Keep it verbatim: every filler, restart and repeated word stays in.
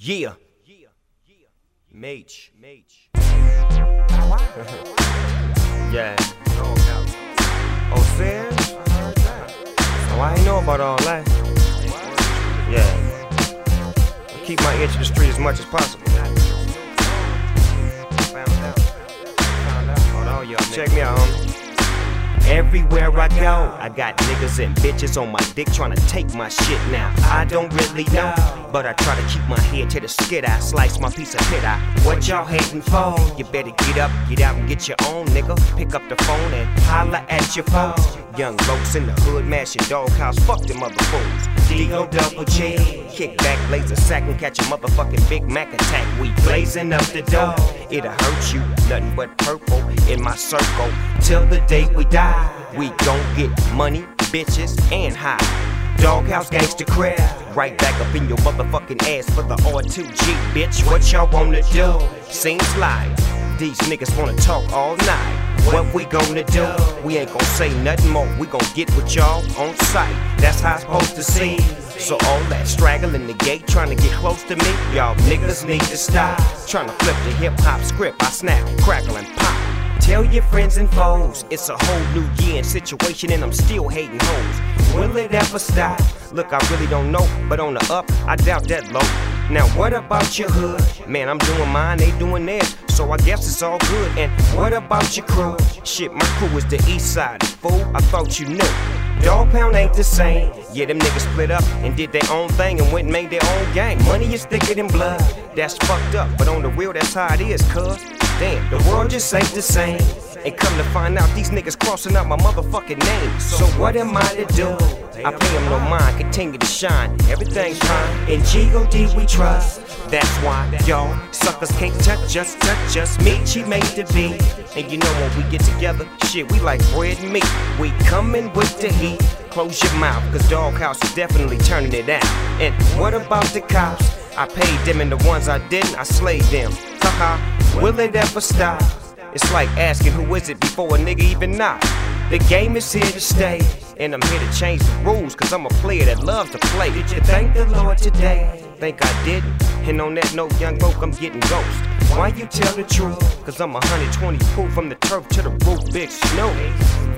Yeah. Mage. Mage. Yeah. Oh, serious? Oh, I ain't know about all that. Yeah. I keep my ear to the street as much as possible. Found out. Found out about all y'all. Check me out, homie. Everywhere I go, I got niggas and bitches on my dick trying to take my shit now. I don't really know, but I try to keep my head to the skid. I slice my piece of pit eye. What y'all hating for? You better get up, get out and get your own, nigga. Pick up the phone and holla at your folks. Young folks in the hood mashing doghouse, fuck them other fools. D O double G, kick back, blaze a sack and catch a motherfucking Big Mac attack. We blazing up the door, it'll hurt you, nothing but purple in my circle. Till the day we die, we gon' get money, bitches, and high. Doghouse gangsta crib, right back up in your motherfucking ass for the R two G, bitch. What y'all wanna do? Seems like these niggas wanna talk all night. What we gonna do? We ain't gon' say nothing more. We gon' get with y'all on sight. That's how it's supposed to seem. So all that straggling the gate trying to get close to me, y'all niggas need to stop. Trying to flip the hip hop script. I snap, crackle, and pop. Tell your friends and foes, it's a whole new year and situation and I'm still hating hoes. Will it ever stop? Look, I really don't know, but on the up, I doubt that low. Now what about your hood? Man, I'm doing mine, they doing theirs, so I guess it's all good. And what about your crew? Shit, my crew is the east side, fool, I thought you knew. Dog Pound ain't the same. Yeah, them niggas split up and did their own thing and went and made their own gang. Money is thicker than blood, that's fucked up, but on the real, that's how it is, cuz. Damn, the world just ain't the same. And come to find out, these niggas crossing out my motherfucking name. So what am I to do? I pay them no mind, continue to shine. Everything's fine. In G O D we trust. That's why y'all suckers can't touch us, touch us. Meechie made the beat. And you know when we get together, shit, we like bread and meat. We coming with the heat. Close your mouth, cause Doghouse is definitely turning it out. And what about the cops? I paid them and the ones I didn't, I slayed them. Haha, will it ever stop? It's like asking who is it before a nigga even knock. The game is here to stay, and I'm here to change the rules, cause I'm a player that loves to play. Did you thank the Lord today? Think I didn't? And on that note, young folk, I'm getting ghost. Why you tell the truth? Cause I'm one hundred twenty proof from the turf to the roof, Big Snoop.